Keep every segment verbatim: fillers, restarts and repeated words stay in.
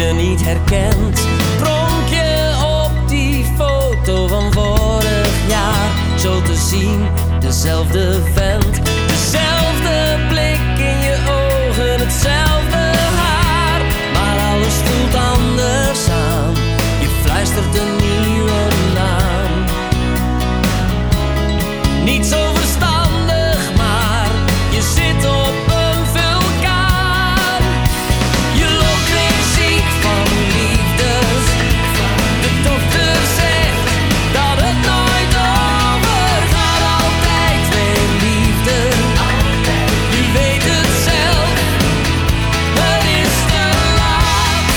je niet herkent. Pronk je op die foto van vorig jaar, zo te zien, dezelfde vent. Dezelfde blik in je ogen, hetzelfde haar. Maar alles voelt anders aan, je fluistert een nieuwe naam. Niet zo verstandig, maar je zit op een vulkaan. Je loopt weer ziek van liefde. De dokter zegt dat het nooit overgaat. Altijd weer liefde. Je weet het zelf, het is te laat.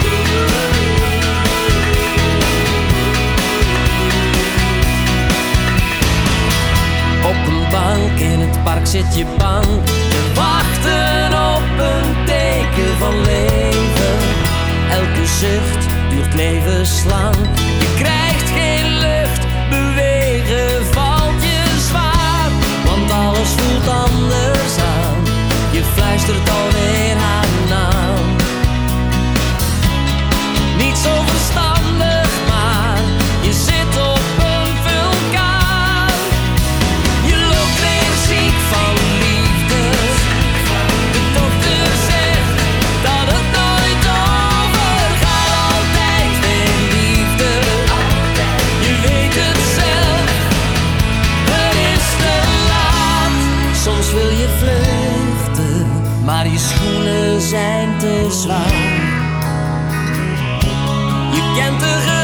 Op een bank in het park zit je bang te wachten op een teken van leven. Elke zucht duurt levenslang. Je krijgt geen lucht, bewegen valt je zwaar. Want alles voelt anders aan, je fluistert alweer haar naam. Niet zo verstandig, maar je zit op een vulkaan. Je loopt weer ziek van liefde. De dokter zegt dat het nooit overgaat. Altijd weer liefde. Je weet het zelf, het is te laat. Soms wil je vluchten, maar je schoenen zijn te zwaar. Je kent de